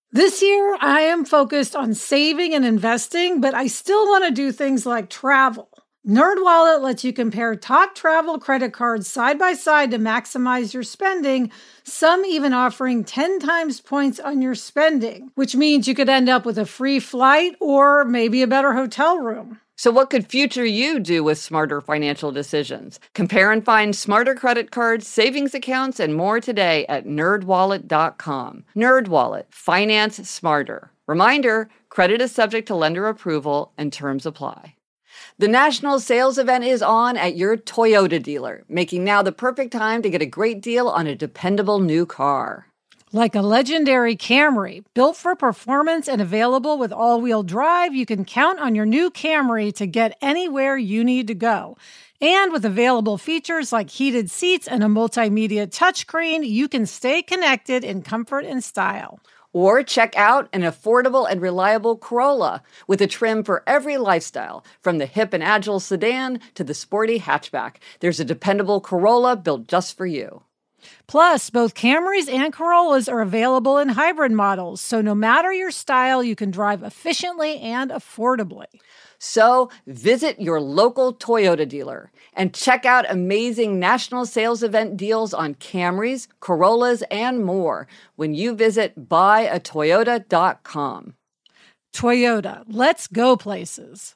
This year, I am focused on saving and investing, but I still want to do things like travel. NerdWallet lets you compare top travel credit cards side by side to maximize your spending, some even offering 10 times points on your spending, which means you could end up with a free flight or maybe a better hotel room. So what could future you do with smarter financial decisions? Compare and find smarter credit cards, savings accounts, and more today at nerdwallet.com. NerdWallet, finance smarter. Reminder, credit is subject to lender approval and terms apply. The national sales event is on at your Toyota dealer, making now the perfect time to get a great deal on a dependable new car. Like a legendary Camry, built for performance and available with all-wheel drive, you can count on your new Camry to get anywhere you need to go. And with available features like heated seats and a multimedia touchscreen, you can stay connected in comfort and style. Or check out an affordable and reliable Corolla with a trim for every lifestyle, from the hip and agile sedan to the sporty hatchback. There's a dependable Corolla built just for you. Plus, both Camrys and Corollas are available in hybrid models, so no matter your style, you can drive efficiently and affordably. So visit your local Toyota dealer and check out amazing national sales event deals on Camrys, Corollas, and more when you visit buyatoyota.com. Toyota, let's go places.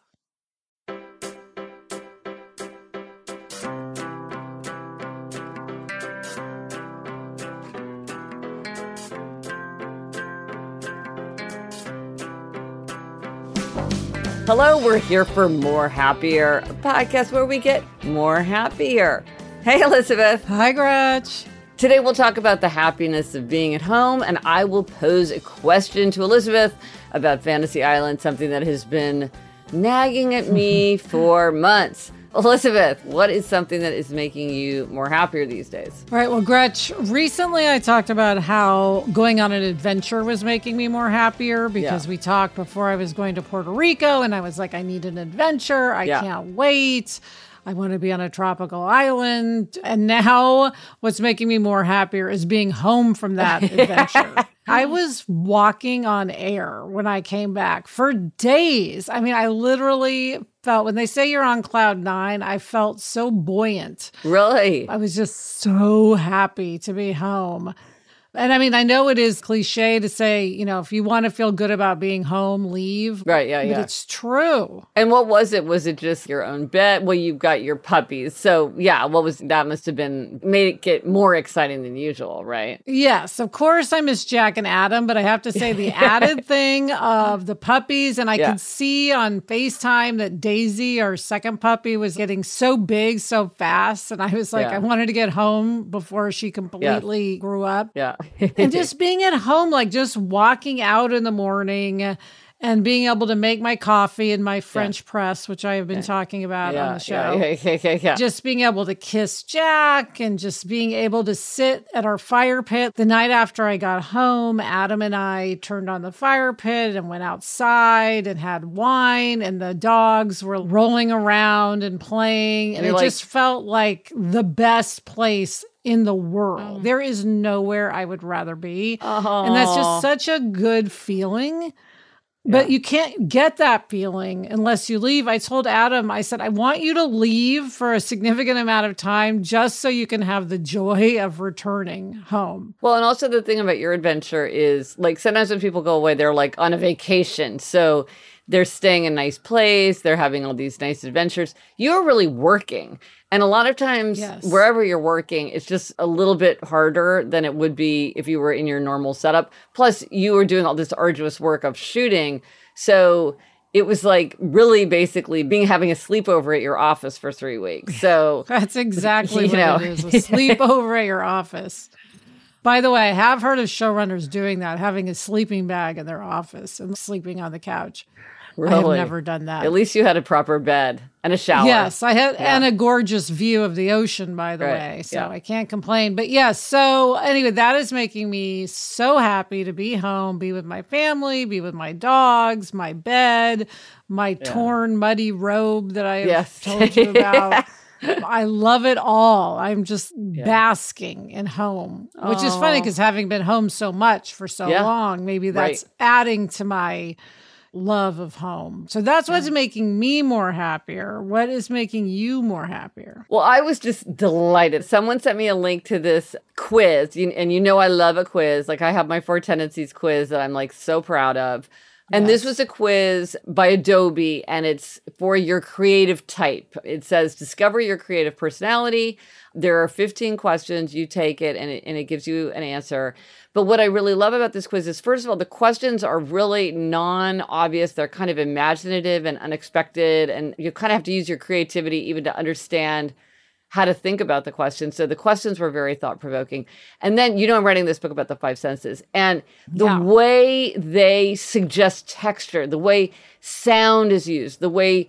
Hello, we're here for More Happier, a podcast where we get more happier. Hey, Elizabeth. Hi, Gretch. Today we'll talk about the happiness of being at home, and I will pose a question to Elizabeth about Fantasy Island, something that has been nagging at me for months. Elizabeth, what is something that is making you more happier these days? All right. Well, Gretch, recently I talked about how going on an adventure was making me more happier because we talked before I was going to Puerto Rico and I was like, I need an adventure. I can't wait. I want to be on a tropical island. And now what's making me more happier is being home from that adventure. I was walking on air when I came back for days. I mean, I literally felt, when they say you're on cloud nine, I felt so buoyant. Really? I was just so happy to be home. And I mean, I know it is cliche to say, you know, if you want to feel good about being home, leave. Right, But it's true. And what was it? Was it just your own bed? Well, you've got your puppies. So yeah, that must have been, made it get more exciting than usual, right? Yes, of course I miss Jack and Adam, but I have to say the added thing of the puppies, and I could see on FaceTime that Daisy, our second puppy, was getting so big so fast. And I was like, I wanted to get home before she completely grew up. Yeah. And just being at home, like just walking out in the morning and being able to make my coffee in my French press, which I have been talking about on the show. Just being able to kiss Jack and just being able to sit at our fire pit. The night after I got home, Adam and I turned on the fire pit and went outside and had wine, and the dogs were rolling around and playing. And it just felt like the best place in the world. There is nowhere I would rather be. And that's just such a good feeling. But you can't get that feeling unless you leave. I told Adam, I said, I want you to leave for a significant amount of time just so you can have the joy of returning home. Well, and also the thing about your adventure is, like, sometimes when people go away, they're like on a vacation. So they're staying in a nice place. They're having all these nice adventures. You're really working. And a lot of times, wherever you're working, it's just a little bit harder than it would be if you were in your normal setup. Plus, you were doing all this arduous work of shooting. So it was like really basically having a sleepover at your office for 3 weeks. So that's exactly what it is, a sleepover at your office. By the way, I have heard of showrunners doing that, having a sleeping bag in their office and sleeping on the couch. Really? I have never done that. At least you had a proper bed and a shower. Yes, I had, and a gorgeous view of the ocean, by the way. So I can't complain. But yes, so anyway, that is making me so happy to be home, be with my family, be with my dogs, my bed, my torn, muddy robe that I have told you about. I love it all. I'm just basking in home, which is funny because having been home so much for so long, maybe that's adding to my love of home. So that's what's making me more happier. What is making you more happier? Well, I was just delighted. Someone sent me a link to this quiz, and you know I love a quiz. Like I have my 4 tendencies quiz that I'm like so proud of. And this was a quiz by Adobe, and it's for your creative type. It says, discover your creative personality. There are 15 questions. You take it, and it gives you an answer. But what I really love about this quiz is, first of all, the questions are really non-obvious. They're kind of imaginative and unexpected, and you kind of have to use your creativity even to understand how to think about the questions. So the questions were very thought-provoking. And then, I'm writing this book about the 5 senses. And the way they suggest texture, the way sound is used, the way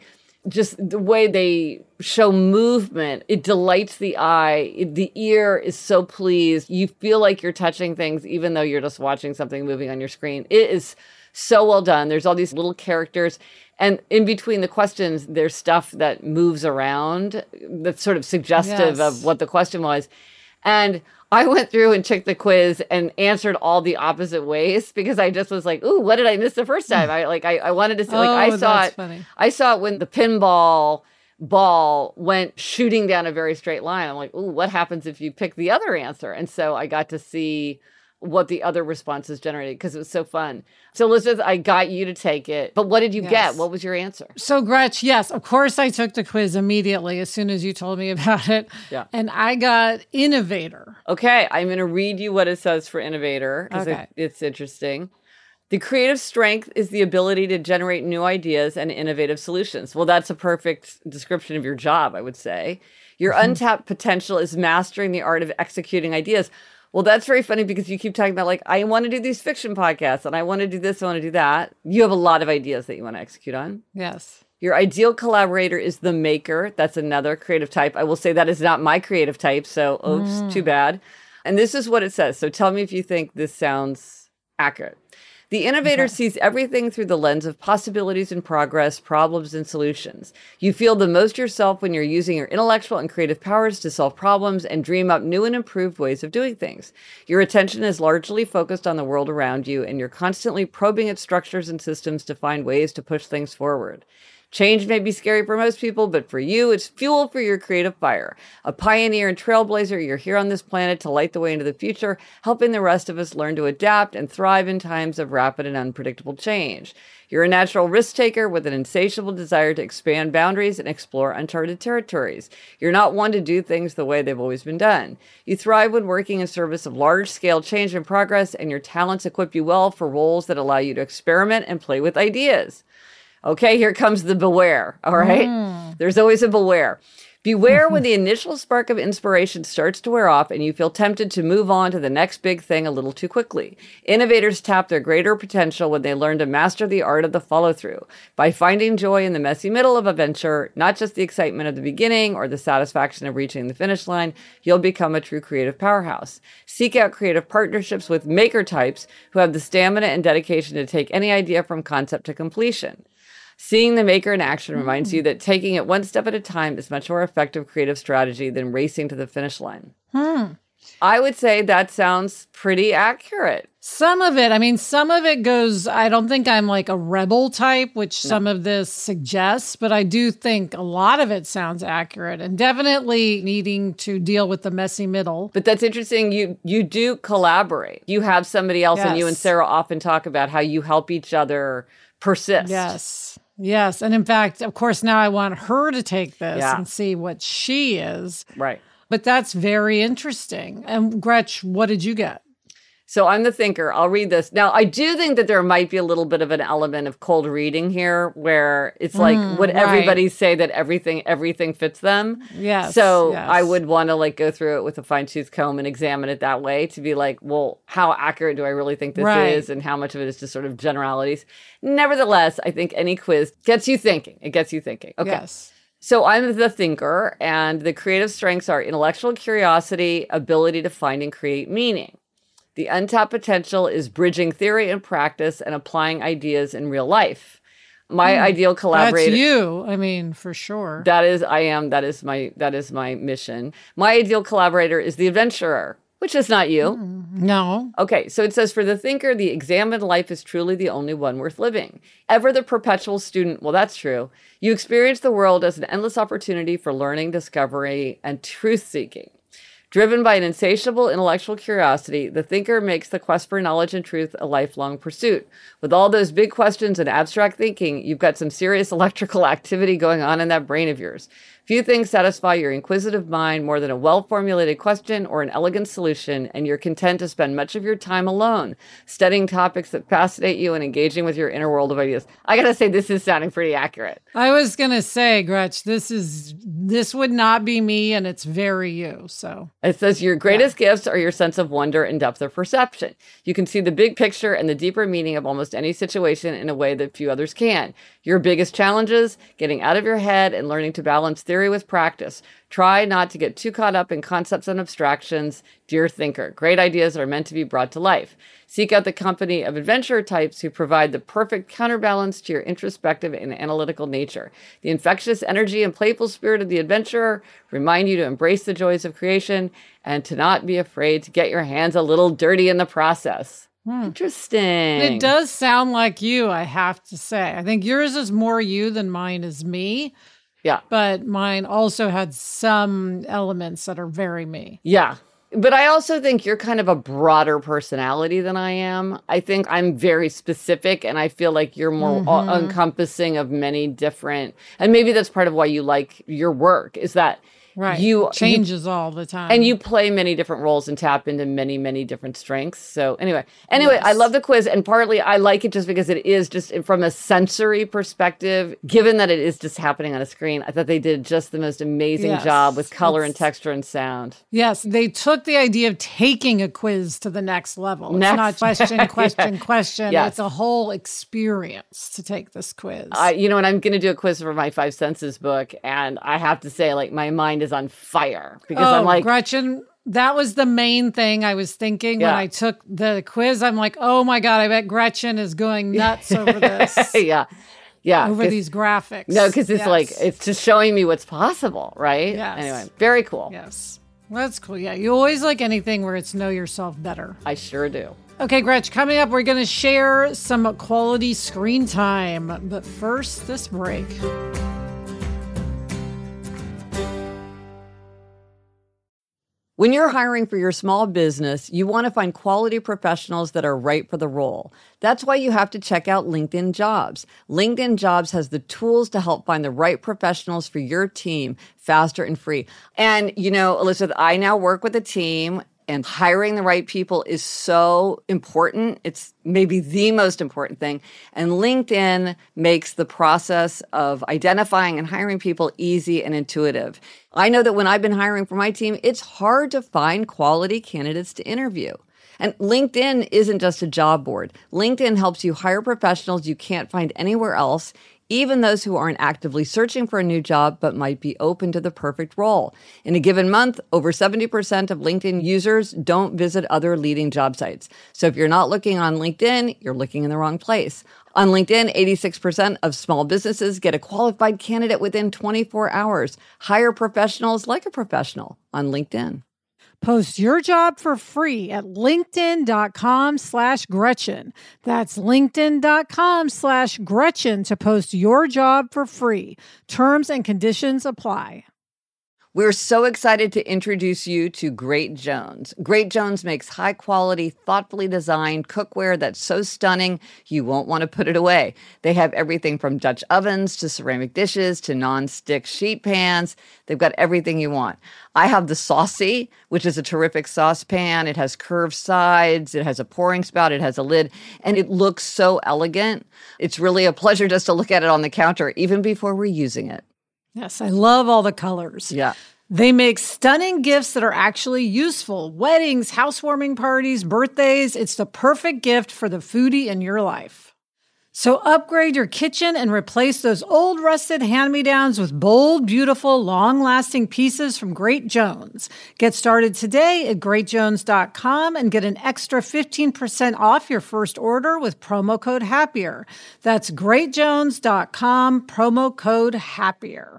they show movement, it delights the eye. The ear is so pleased. You feel like you're touching things, even though you're just watching something moving on your screen. It is so well done. There's all these little characters. And in between the questions, there's stuff that moves around that's sort of suggestive of what the question was. And I went through and checked the quiz and answered all the opposite ways because I just was like, ooh, what did I miss the first time? I wanted to see, I saw it. Funny. I saw it when the pinball ball went shooting down a very straight line. I'm like, ooh, what happens if you pick the other answer? And so I got to see what the other responses generated because it was so fun. So Elizabeth, I got you to take it, but what did you get? What was your answer? So Gretch, yes, of course I took the quiz immediately as soon as you told me about it. Yeah. And I got innovator. Okay, I'm going to read you what it says for innovator because it's interesting. The creative strength is the ability to generate new ideas and innovative solutions. Well, that's a perfect description of your job, I would say. Your untapped potential is mastering the art of executing ideas. Well, that's very funny because you keep talking about like, I want to do these fiction podcasts and I want to do this, I want to do that. You have a lot of ideas that you want to execute on. Yes. Your ideal collaborator is the maker. That's another creative type. I will say that is not my creative type. So, oops, too bad. And this is what it says. So tell me if you think this sounds accurate. The innovator sees everything through the lens of possibilities and progress, problems and solutions. You feel the most yourself when you're using your intellectual and creative powers to solve problems and dream up new and improved ways of doing things. Your attention is largely focused on the world around you, and you're constantly probing its structures and systems to find ways to push things forward. Change may be scary for most people, but for you, it's fuel for your creative fire. A pioneer and trailblazer, you're here on this planet to light the way into the future, helping the rest of us learn to adapt and thrive in times of rapid and unpredictable change. You're a natural risk taker with an insatiable desire to expand boundaries and explore uncharted territories. You're not one to do things the way they've always been done. You thrive when working in service of large-scale change and progress, and your talents equip you well for roles that allow you to experiment and play with ideas. Okay, here comes the beware, all right? There's always a beware. Beware when the initial spark of inspiration starts to wear off and you feel tempted to move on to the next big thing a little too quickly. Innovators tap their greater potential when they learn to master the art of the follow-through. By finding joy in the messy middle of a venture, not just the excitement of the beginning or the satisfaction of reaching the finish line, you'll become a true creative powerhouse. Seek out creative partnerships with maker types who have the stamina and dedication to take any idea from concept to completion. Seeing the maker in action reminds you that taking it one step at a time is much more effective creative strategy than racing to the finish line. I would say that sounds pretty accurate. Some of it goes, I don't think I'm like a rebel type, which some of this suggests, but I do think a lot of it sounds accurate and definitely needing to deal with the messy middle. But that's interesting. You do collaborate. You have somebody else, and you and Sarah often talk about how you help each other persist. Yes. And in fact, of course, now I want her to take this and see what she is. Right. But that's very interesting. And Gretch, what did you get? So I'm the thinker. I'll read this. Now, I do think that there might be a little bit of an element of cold reading here where it's like, would everybody say that everything fits them? Yes. So I would want to like go through it with a fine-tooth comb and examine it that way to be like, well, how accurate do I really think this is? And how much of it is just sort of generalities? Nevertheless, I think any quiz gets you thinking. It gets you thinking. Okay. Yes. So I'm the thinker, and the creative strengths are intellectual curiosity, ability to find and create meaning. The untapped potential is bridging theory and practice and applying ideas in real life. My ideal collaborator. That's you. I mean, for sure. That is my mission. My ideal collaborator is the adventurer, which is not you. No. Okay, so it says, for the thinker, the examined life is truly the only one worth living. Ever the perpetual student, well, that's true. You experience the world as an endless opportunity for learning, discovery, and truth-seeking. Driven by an insatiable intellectual curiosity, the thinker makes the quest for knowledge and truth a lifelong pursuit. With all those big questions and abstract thinking, you've got some serious electrical activity going on in that brain of yours. Few things satisfy your inquisitive mind more than a well-formulated question or an elegant solution, and you're content to spend much of your time alone, studying topics that fascinate you and engaging with your inner world of ideas. I gotta say, this is sounding pretty accurate. I was gonna say, Gretch, this would not be me, and it's very you, so. It says your greatest gifts are your sense of wonder and depth of perception. You can see the big picture and the deeper meaning of almost any situation in a way that few others can. Your biggest challenges, getting out of your head and learning to balance theory with practice. Try not to get too caught up in concepts and abstractions. Dear thinker, great ideas are meant to be brought to life. Seek out the company of adventurer types who provide the perfect counterbalance to your introspective and analytical nature. The infectious energy and playful spirit of the adventurer remind you to embrace the joys of creation and to not be afraid to get your hands a little dirty in the process. Interesting. It does sound like you, I have to say. I think yours is more you than mine is me. Yeah. But mine also had some elements that are very me. Yeah. But I also think you're kind of a broader personality than I am. I think I'm very specific, and I feel like you're more encompassing of many different, and maybe that's part of why you like your work, is that right. You changes all the time. And you play many different roles and tap into many, many different strengths. So anyway, yes. I love the quiz. And partly I like it just because it is just from a sensory perspective, given that it is just happening on a screen. I thought they did just the most amazing job with color and texture and sound. Yes, they took the idea of taking a quiz to the next level. It's not question. Yes. It's a whole experience to take this quiz. And I'm going to do a quiz for my Five Senses book. And I have to say, like, my mind is on fire because I'm like, Gretchen, that was the main thing I was thinking when I took the quiz. I'm like, oh my God, I bet Gretchen is going nuts over this. Yeah. Over these graphics. No, because it's like, it's just showing me what's possible, right? Yes. Anyway, very cool. Yes. That's cool. Yeah. You always like anything where it's know yourself better. I sure do. Okay, Gretch, coming up, we're going to share some quality screen time. But first, this break. When you're hiring for your small business, you want to find quality professionals that are right for the role. That's why you have to check out LinkedIn Jobs. LinkedIn Jobs has the tools to help find the right professionals for your team faster and free. And, Elizabeth, I now work with a team, and hiring the right people is so important. It's maybe the most important thing. And LinkedIn makes the process of identifying and hiring people easy and intuitive. I know that when I've been hiring for my team, it's hard to find quality candidates to interview. And LinkedIn isn't just a job board. LinkedIn helps you hire professionals you can't find anywhere else, even those who aren't actively searching for a new job but might be open to the perfect role. In a given month, over 70% of LinkedIn users don't visit other leading job sites. So if you're not looking on LinkedIn, you're looking in the wrong place. On LinkedIn, 86% of small businesses get a qualified candidate within 24 hours. Hire professionals like a professional on LinkedIn. Post your job for free at linkedin.com/Gretchen. That's linkedin.com/Gretchen to post your job for free. Terms and conditions apply. We're so excited to introduce you to Great Jones. Great Jones makes high-quality, thoughtfully designed cookware that's so stunning you won't want to put it away. They have everything from Dutch ovens to ceramic dishes to non-stick sheet pans. They've got everything you want. I have the Saucy, which is a terrific saucepan. It has curved sides. It has a pouring spout. It has a lid. And it looks so elegant. It's really a pleasure just to look at it on the counter, even before we're using it. Yes, I love all the colors. Yeah. They make stunning gifts that are actually useful. Weddings, housewarming parties, birthdays. It's the perfect gift for the foodie in your life. So upgrade your kitchen and replace those old rusted hand-me-downs with bold, beautiful, long-lasting pieces from Great Jones. Get started today at greatjones.com and get an extra 15% off your first order with promo code HAPPIER. That's greatjones.com, promo code HAPPIER.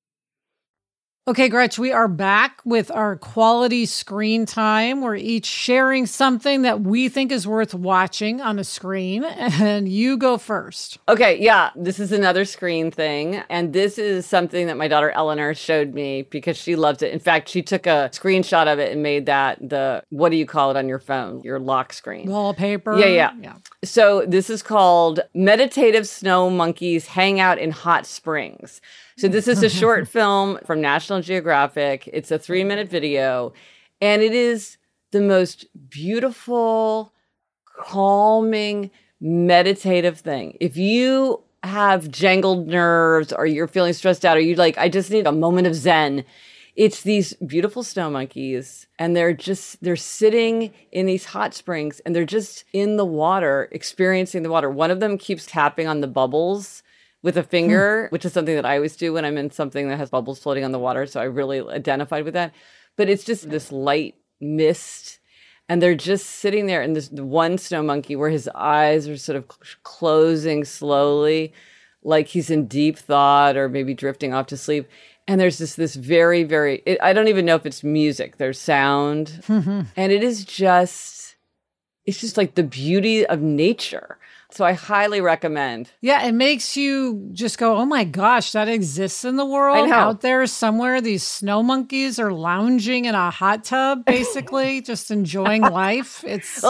Okay, Gretch, we are back with our quality screen time. We're each sharing something that we think is worth watching on a screen, and you go first. Okay, yeah, this is another screen thing, and this is something that my daughter Eleanor showed me because she loves it. In fact, she took a screenshot of it and made that what do you call it on your phone? Your lock screen. Wallpaper? Yeah. So this is called Meditative Snow Monkeys Hang Out in Hot Springs. So this is a short film from National Geographic. It's a 3-minute video, and it is the most beautiful, calming, meditative thing. If you have jangled nerves or you're feeling stressed out or you're like, I just need a moment of zen, it's these beautiful snow monkeys, and they're sitting in these hot springs, and they're just in the water, experiencing the water. One of them keeps tapping on the bubbles with a finger, which is something that I always do when I'm in something that has bubbles floating on the water. So I really identified with that. But it's just this light mist, and they're just sitting there in this one snow monkey where his eyes are sort of closing slowly, like he's in deep thought or maybe drifting off to sleep. And there's this very, very, I don't even know if it's music. There's sound. And it's just like the beauty of nature. So I highly recommend. Yeah, it makes you just go, oh my gosh, that exists in the world. I know. Out there somewhere, these snow monkeys are lounging in a hot tub, basically, just enjoying life. It's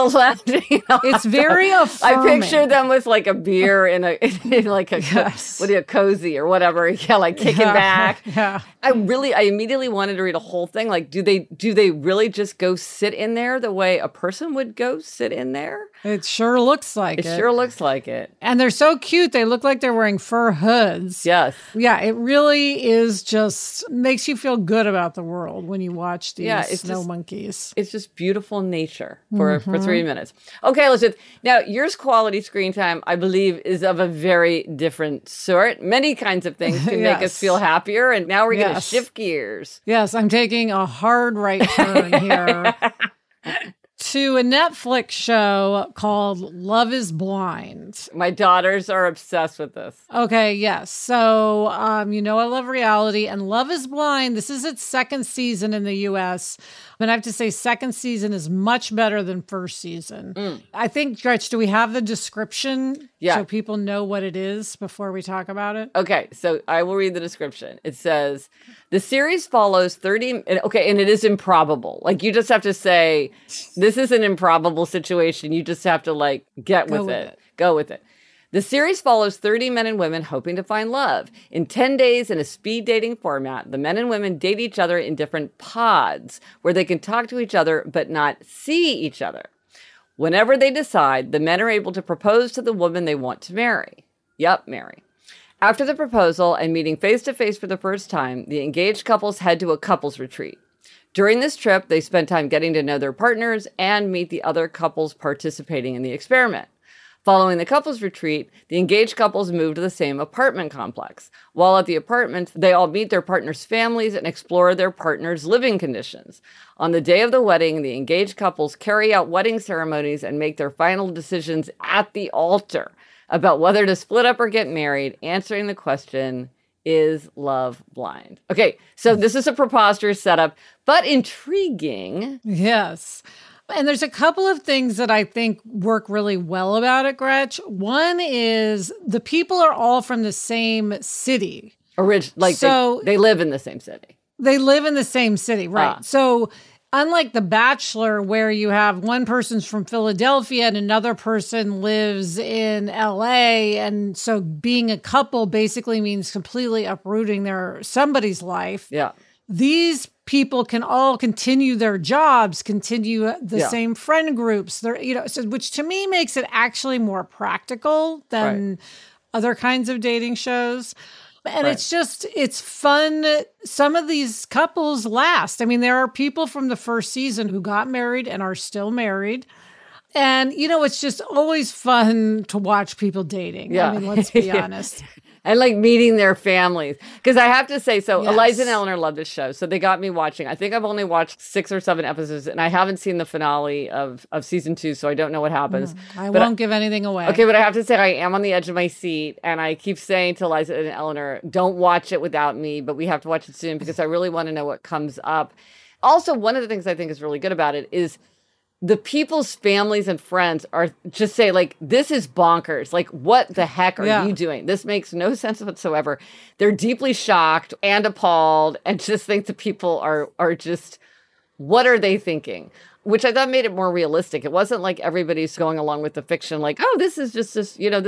very affirming. I picture them with like a beer in like a yes. a cozy or whatever, like kicking back. Yeah. I immediately wanted to read a whole thing. Like, do they really just go sit in there the way a person would go sit in there? It sure looks like it. It sure looks like it. And they're so cute. They look like they're wearing fur hoods. Yes. Yeah, it really is just makes you feel good about the world when you watch these snow monkeys. It's just beautiful nature for 3 minutes. Okay, now yours quality screen time, I believe, is of a very different sort. Many kinds of things can make us feel happier. And now we're going to shift gears. Yes, I'm taking a hard right turn here. To a Netflix show called Love is Blind. My daughters are obsessed with this. Okay, yes. So, I love reality, and Love is Blind, this is its second season in the U.S., and I have to say second season is much better than first season. I think, Gretch, do we have the description so people know what it is before we talk about it? Okay, so I will read the description. It says, the series follows 30... Okay, and it is improbable. Like, you just have to say, this is an improbable situation. You just have to, get with it. Go with it. The series follows 30 men and women hoping to find love. In 10 days in a speed dating format, the men and women date each other in different pods where they can talk to each other but not see each other. Whenever they decide, the men are able to propose to the woman they want to marry. Yep, marry. After the proposal and meeting face-to-face for the first time, the engaged couples head to a couples retreat. During this trip, they spend time getting to know their partners and meet the other couples participating in the experiment. Following the couples retreat, the engaged couples move to the same apartment complex. While at the apartment, they all meet their partners' families and explore their partners' living conditions. On the day of the wedding, the engaged couples carry out wedding ceremonies and make their final decisions at the altar about whether to split up or get married, answering the question, is love blind? Okay, so this is a preposterous setup, but intriguing. Yes. And there's a couple of things that I think work really well about it, Gretch. One is the people are all from the same city. They live in the same city. They live in the same city, right. So unlike The Bachelor, where you have one person's from Philadelphia and another person lives in LA, and so being a couple basically means completely uprooting somebody's life. Yeah. These people can all continue their jobs, continue the same friend groups. Which to me makes it actually more practical than other kinds of dating shows. And it's fun. Some of these couples last. I mean, there are people from the first season who got married and are still married. And, it's just always fun to watch people dating. Yeah. I mean, let's be honest. And like meeting their families. Because I have to say, yes. Eliza and Eleanor love this show. So they got me watching. I think I've only watched 6 or 7 episodes, and I haven't seen the finale of season 2, so I don't know what happens. I won't give anything away. Okay, but I have to say, I am on the edge of my seat, and I keep saying to Eliza and Eleanor, don't watch it without me, but we have to watch it soon because I really want to know what comes up. Also, one of the things I think is really good about it is the people's families and friends are just say, like, this is bonkers. Like, what the heck are you doing? This makes no sense whatsoever. They're deeply shocked and appalled and just think the people are just, what are they thinking? Which I thought made it more realistic. It wasn't like everybody's going along with the fiction, like, oh, this is just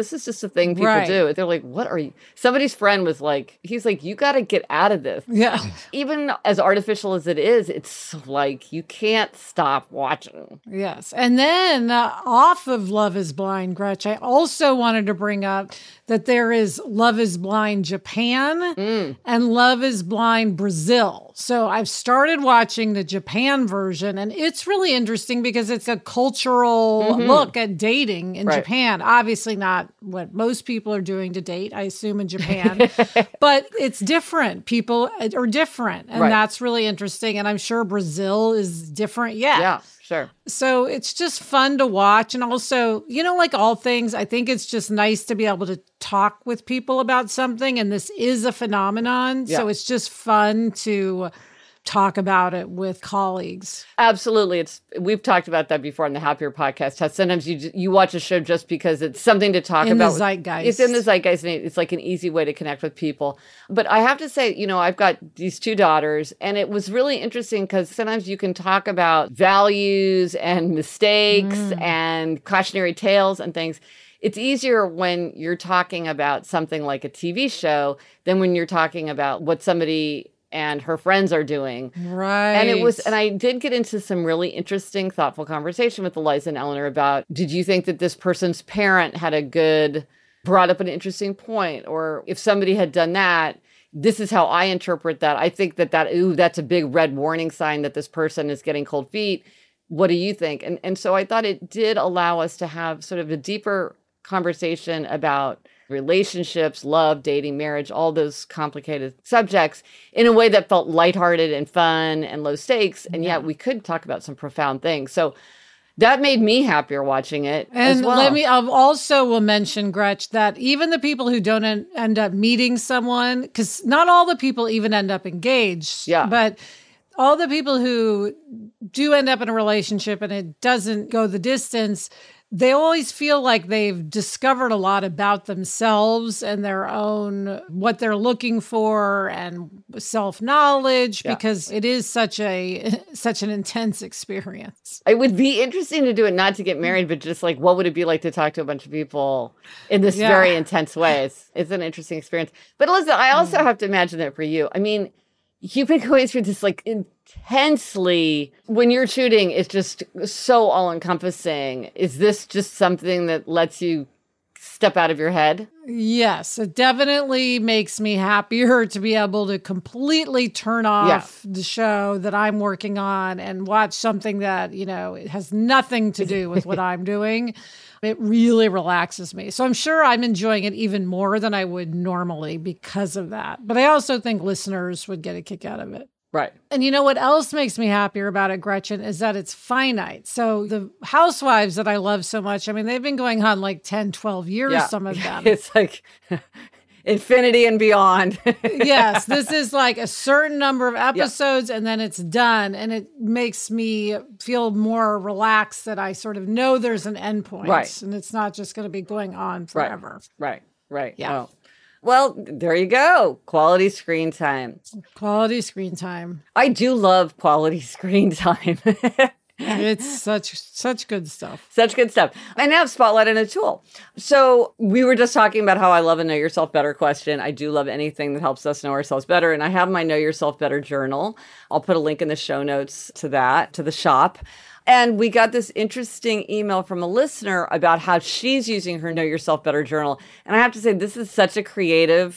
a thing people do. They're like, what are you? Somebody's friend was like, he's like, you got to get out of this. Yeah. Even as artificial as it is, it's like, you can't stop watching. Yes. And then off of Love is Blind, Gretch, I also wanted to bring up that there is Love is Blind Japan and Love is Blind Brazil. So I've started watching the Japan version, and it's really interesting because it's a cultural look at dating in Japan. Obviously not what most people are doing to date, I assume, in Japan, but it's different. People are different, and that's really interesting. And I'm sure Brazil is different. Yeah. Sure. So it's just fun to watch. And also, like all things, I think it's just nice to be able to talk with people about something. And this is a phenomenon. Yeah. So it's just fun to talk about it with colleagues. Absolutely. We've talked about that before on the Happier podcast, how sometimes you watch a show just because it's something to talk about. In the zeitgeist. It's in the zeitgeist, and it's like an easy way to connect with people. But I have to say, I've got these 2 daughters, and it was really interesting because sometimes you can talk about values and mistakes and cautionary tales and things. It's easier when you're talking about something like a TV show than when you're talking about what somebody and her friends are doing. Right. And I did get into some really interesting, thoughtful conversation with Eliza and Eleanor about, did you think that this person's parent brought up an interesting point? Or if somebody had done that, this is how I interpret that. I think that's a big red warning sign that this person is getting cold feet. What do you think? And so I thought it did allow us to have sort of a deeper conversation about relationships, love, dating, marriage, all those complicated subjects in a way that felt lighthearted and fun and low stakes. And yet we could talk about some profound things. So that made me happier watching it as well. And I also will mention, Gretch, that even the people who don't end up meeting someone, because not all the people even end up engaged, but all the people who do end up in a relationship and it doesn't go the distance, they always feel like they've discovered a lot about themselves and their own, what they're looking for and self-knowledge, because it is such an intense experience. It would be interesting to do it, not to get married, but just like, what would it be like to talk to a bunch of people in this very intense way? It's an interesting experience. But listen, I also have to imagine that for you. I mean, you've been going through this like intensely. When you're shooting, it's just so all-encompassing. Is this just something that lets you step out of your head? Yes, it definitely makes me happier to be able to completely turn off the show that I'm working on and watch something that, it has nothing to do with what I'm doing. It really relaxes me. So I'm sure I'm enjoying it even more than I would normally because of that. But I also think listeners would get a kick out of it. Right. And what else makes me happier about it, Gretchen, is that it's finite. So the Housewives that I love so much, I mean, they've been going on like 10, 12 years, some of them. It's like infinity and beyond. Yes, this is like a certain number of episodes and then it's done. And it makes me feel more relaxed that I sort of know there's an end point. Right. And it's not just going to be going on forever. Right. Yeah. Oh. Well, there you go. Quality screen time. Quality screen time. I do love quality screen time. It's such good stuff. Such good stuff. I now have Spotlight and a tool. So we were just talking about how I love a Know Yourself Better question. I do love anything that helps us know ourselves better. And I have my Know Yourself Better journal. I'll put a link in the show notes to that, to the shop. And we got this interesting email from a listener about how she's using her Know Yourself Better journal. And I have to say, this is such a creative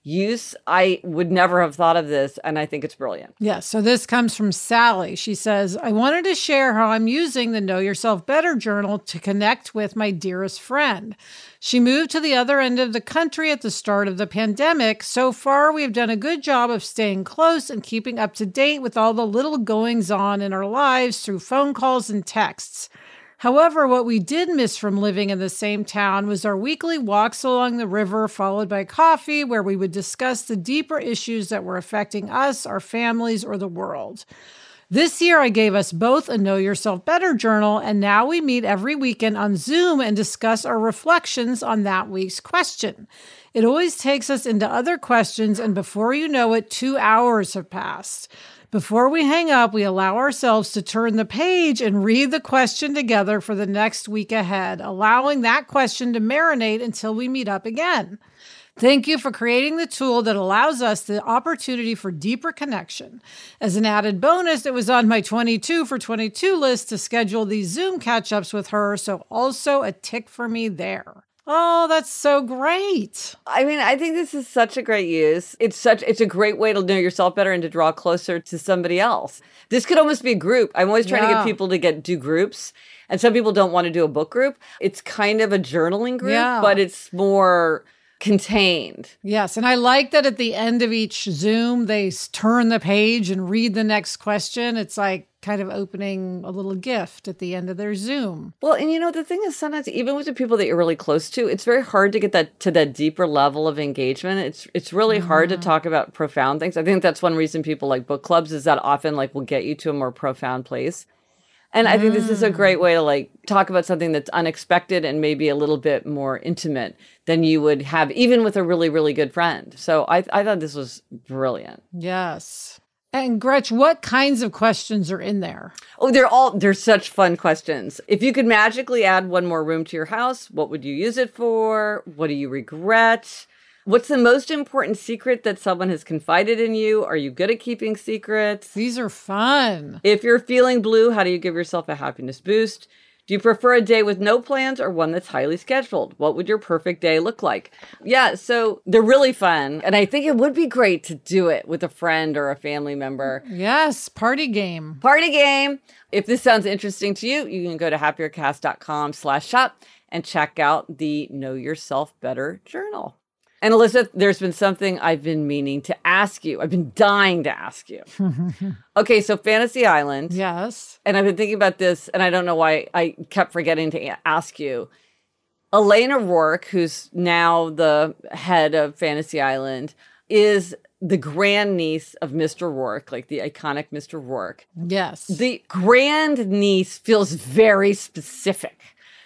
use. I would never have thought of this, and I think it's brilliant. Yeah, so this comes from Sally. She says, I wanted to share how I'm using the Know Yourself Better journal to connect with my dearest friend. She moved to the other end of the country at the start of the pandemic. So far, we have done a good job of staying close and keeping up to date with all the little goings on in our lives through phone calls and texts. However, what we did miss from living in the same town was our weekly walks along the river, followed by coffee, where we would discuss the deeper issues that were affecting us, our families, or the world. This year, I gave us both a Know Yourself Better journal, and now we meet every weekend on Zoom and discuss our reflections on that week's question. It always takes us into other questions, and before you know it, 2 hours have passed. Before we hang up, we allow ourselves to turn the page and read the question together for the next week ahead, allowing that question to marinate until we meet up again. Thank you for creating the tool that allows us the opportunity for deeper connection. As an added bonus, it was on my 22 for 22 list to schedule these Zoom catch-ups with her, so also a tick for me there. Oh, that's so great. I mean, I think this is such a great use. It's a great way to know yourself better and to draw closer to somebody else. This could almost be a group. I'm always trying to get people to do groups. And some people don't want to do a book group. It's kind of a journaling group, but it's more contained. Yes. And I like that at the end of each Zoom, they turn the page and read the next question. It's like kind of opening a little gift at the end of their Zoom. Well, and the thing is, sometimes even with the people that you're really close to, it's very hard to get that deeper level of engagement. It's really hard to talk about profound things. I think that's one reason people like book clubs, is that often will get you to a more profound place. And I think this is a great way to talk about something that's unexpected and maybe a little bit more intimate than you would have even with a really, really good friend. So I thought this was brilliant. Yes. And Gretch, what kinds of questions are in there? Oh, they're such fun questions. If you could magically add one more room to your house, what would you use it for? What do you regret? What's the most important secret that someone has confided in you? Are you good at keeping secrets? These are fun. If you're feeling blue, how do you give yourself a happiness boost? Do you prefer a day with no plans or one that's highly scheduled? What would your perfect day look like? Yeah, so they're really fun. And I think it would be great to do it with a friend or a family member. Yes, party game. Party game. If this sounds interesting to you, you can go to happiercast.com/shop and check out the Know Yourself Better journal. And Elizabeth, there's been something I've been meaning to ask you. I've been dying to ask you. Okay, so Fantasy Island. Yes. And I've been thinking about this, and I don't know why I kept forgetting to ask you. Elena Rourke, who's now the head of Fantasy Island, is the grandniece of Mr. Rourke, the iconic Mr. Rourke. Yes. The grandniece feels very specific.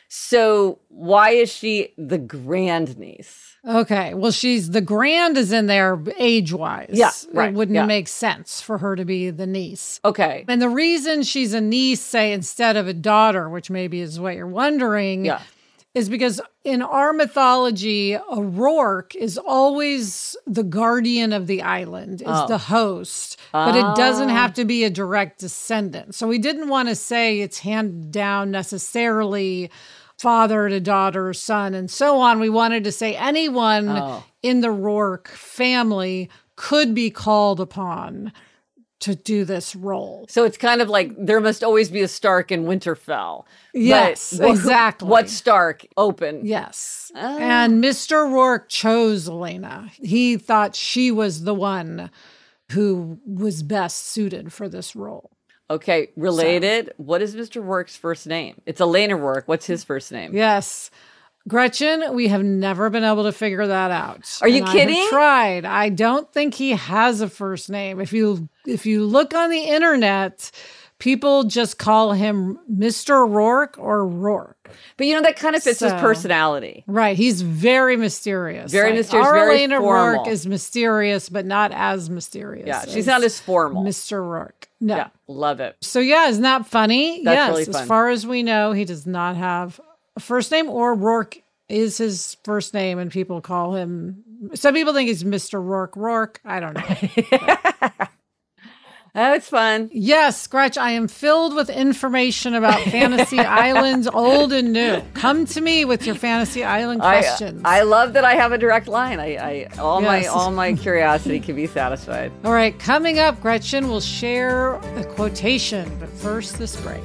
So why is she the grandniece? Okay. Well, the grand is in there age-wise. Yeah, right. It wouldn't make sense for her to be the niece. Okay. And the reason she's a niece, say, instead of a daughter, which maybe is what you're wondering, is because in our mythology, a Rourke is always the guardian of the island, is the host, but it doesn't have to be a direct descendant. So we didn't want to say it's handed down necessarily father to daughter, son, and so on. We wanted to say anyone in the Rourke family could be called upon to do this role. So it's kind of like there must always be a Stark in Winterfell. Yes, exactly. What Stark? Open. Yes. Oh. And Mr. Rourke chose Elena. He thought she was the one who was best suited for this role. Okay, related. So, what is Mr. Rourke's first name? It's Elena Rourke. What's his first name? Yes. Gretchen, we have never been able to figure that out. Are you kidding? I have tried. I don't think he has a first name. If you look on the internet, people just call him Mr. Rourke or Rourke. But that kind of fits his personality. Right. He's very mysterious. Very mysterious, very Elena formal. Rourke is mysterious, but not as mysterious. Yeah, she's not as formal. Mr. Rourke. No. Yeah, love it. So isn't that funny? That's yes, really fun. As far as we know, he does not have a first name, or Rourke is his first name, and people call him, some people think he's Mr. Rourke. I don't know. Oh, it's fun. Yes, Gretch, I am filled with information about Fantasy Islands, old and new. Come to me with your Fantasy Island questions. I love that I have a direct line. All my curiosity can be satisfied. All right, coming up, Gretchen will share a quotation, but first this break.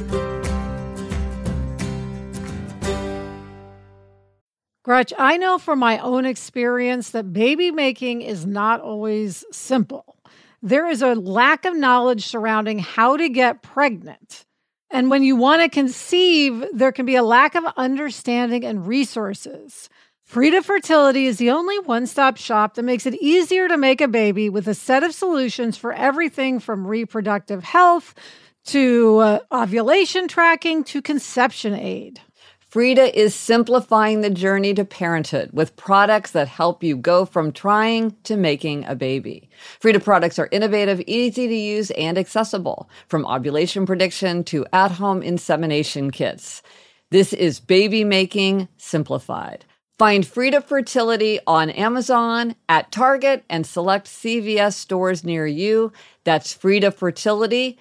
Gretch, I know from my own experience that baby making is not always simple. There is a lack of knowledge surrounding how to get pregnant. And when you want to conceive, there can be a lack of understanding and resources. Frida Fertility is the only one-stop shop that makes it easier to make a baby with a set of solutions for everything from reproductive health to ovulation tracking to conception aid. Frida is simplifying the journey to parenthood with products that help you go from trying to making a baby. Frida products are innovative, easy to use, and accessible, from ovulation prediction to at-home insemination kits. This is baby making simplified. Find Frida Fertility on Amazon, at Target, and select CVS stores near you. That's Frida Fertility,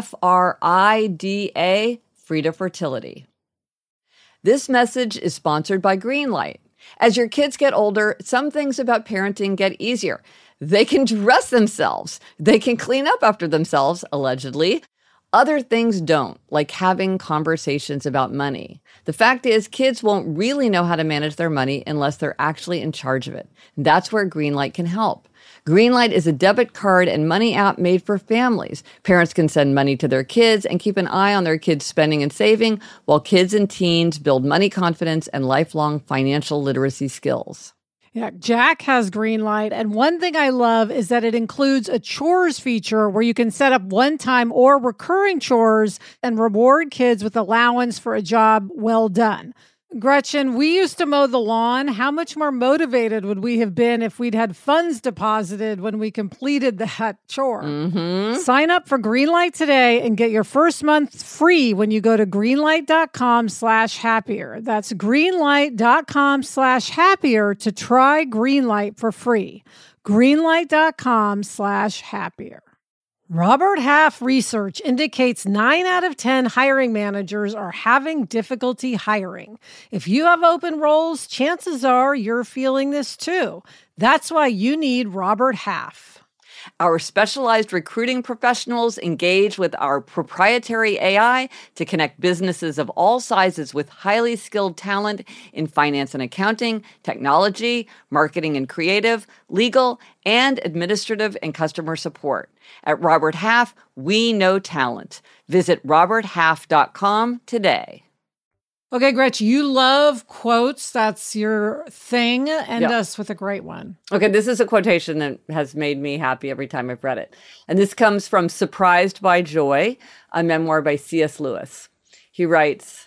Frida, Frida Fertility. This message is sponsored by Greenlight. As your kids get older, some things about parenting get easier. They can dress themselves. They can clean up after themselves, allegedly. Other things don't, like having conversations about money. The fact is, kids won't really know how to manage their money unless they're actually in charge of it. That's where Greenlight can help. Greenlight is a debit card and money app made for families. Parents can send money to their kids and keep an eye on their kids' spending and saving, while kids and teens build money confidence and lifelong financial literacy skills. Yeah, Jack has Greenlight, and one thing I love is that it includes a chores feature where you can set up one-time or recurring chores and reward kids with allowance for a job well done. Gretchen, we used to mow the lawn. How much more motivated would we have been if we'd had funds deposited when we completed that chore? Mm-hmm. Sign up for Greenlight today and get your first month free when you go to greenlight.com/happier. That's greenlight.com/happier to try Greenlight for free. Greenlight.com/happier. Robert Half research indicates 9 out of 10 hiring managers are having difficulty hiring. If you have open roles, chances are you're feeling this too. That's why you need Robert Half. Our specialized recruiting professionals engage with our proprietary AI to connect businesses of all sizes with highly skilled talent in finance and accounting, technology, marketing and creative, legal, and administrative and customer support. At Robert Half, we know talent. Visit roberthalf.com today. Okay, Gretch, you love quotes. That's your thing. End us with a great one. Okay, this is a quotation that has made me happy every time I've read it. And this comes from Surprised by Joy, a memoir by C.S. Lewis. He writes,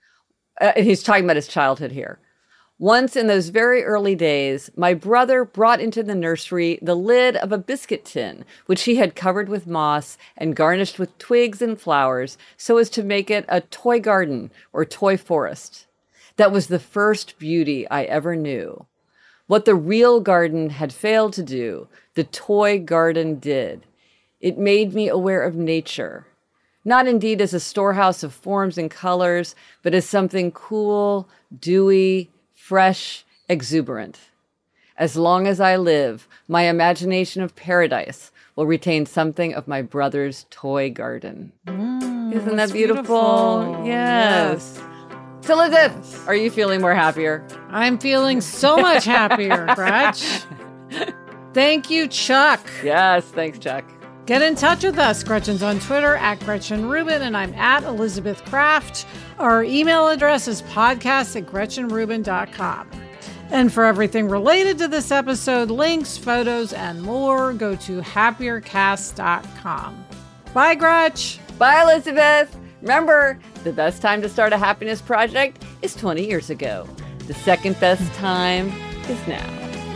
he's talking about his childhood here. Once in those very early days, my brother brought into the nursery the lid of a biscuit tin, which he had covered with moss and garnished with twigs and flowers so as to make it a toy garden or toy forest. That was the first beauty I ever knew. What the real garden had failed to do, the toy garden did. It made me aware of nature, not indeed as a storehouse of forms and colors, but as something cool, dewy, fresh, exuberant. As long as I live, my imagination of paradise will retain something of my brother's toy garden. Isn't that beautiful? Yes. So, Elizabeth, are you feeling more happier? I'm feeling so much happier, Gretch. Thank you, Chuck. Yes, thanks, Chuck. Get in touch with us. Gretchen's on Twitter at Gretchen Rubin, and I'm at Elizabeth Kraft. Our email address is podcast@GretchenRubin.com. And for everything related to this episode, links, photos, and more, go to happiercast.com. Bye, Gretch. Bye, Elizabeth. Remember, the best time to start a happiness project is 20 years ago. The second best time is now.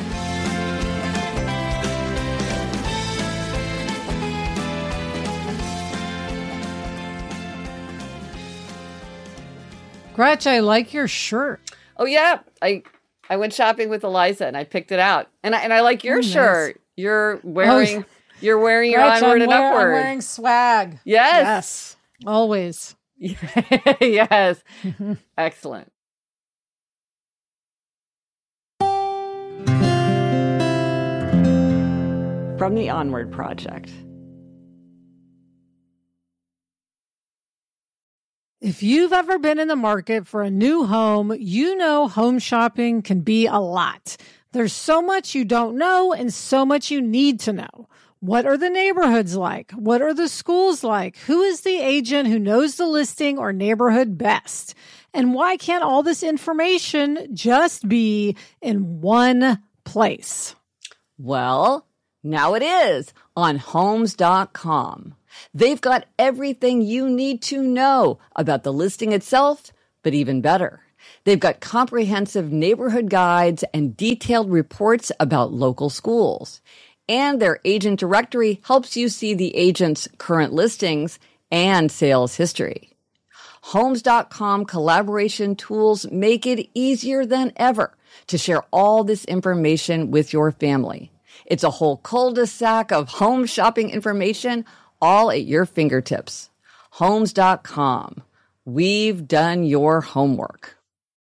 Gretch, I like your shirt. Oh, yeah. I went shopping with Eliza and I picked it out. And I like your shirt. You're wearing You're wearing your onward and upward. I'm wearing swag. Yes. Always. Yes. Excellent. From the Onward Project. If you've ever been in the market for a new home, you know home shopping can be a lot. There's so much you don't know and so much you need to know. What are the neighborhoods like? What are the schools like? Who is the agent who knows the listing or neighborhood best? And why can't all this information just be in one place? Well, now it is on Homes.com. They've got everything you need to know about the listing itself, but even better, they've got comprehensive neighborhood guides and detailed reports about local schools. And their agent directory helps you see the agent's current listings and sales history. Homes.com collaboration tools make it easier than ever to share all this information with your family. It's a whole cul-de-sac of home shopping information all at your fingertips. Homes.com. We've done your homework.